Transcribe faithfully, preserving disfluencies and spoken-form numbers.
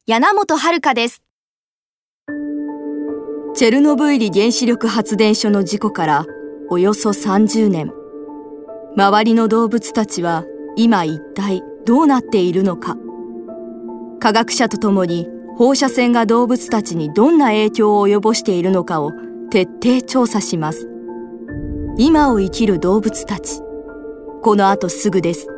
柳本遥です。 チェルノブイリ原子力発電所の事故からおよそさんじゅうねん。周りの動物たちは今一体どうなっているのか。科学者と共に放射線が動物たちにどんな影響を及ぼしているのかを徹底調査します。今を生きる動物たち。この後すぐです。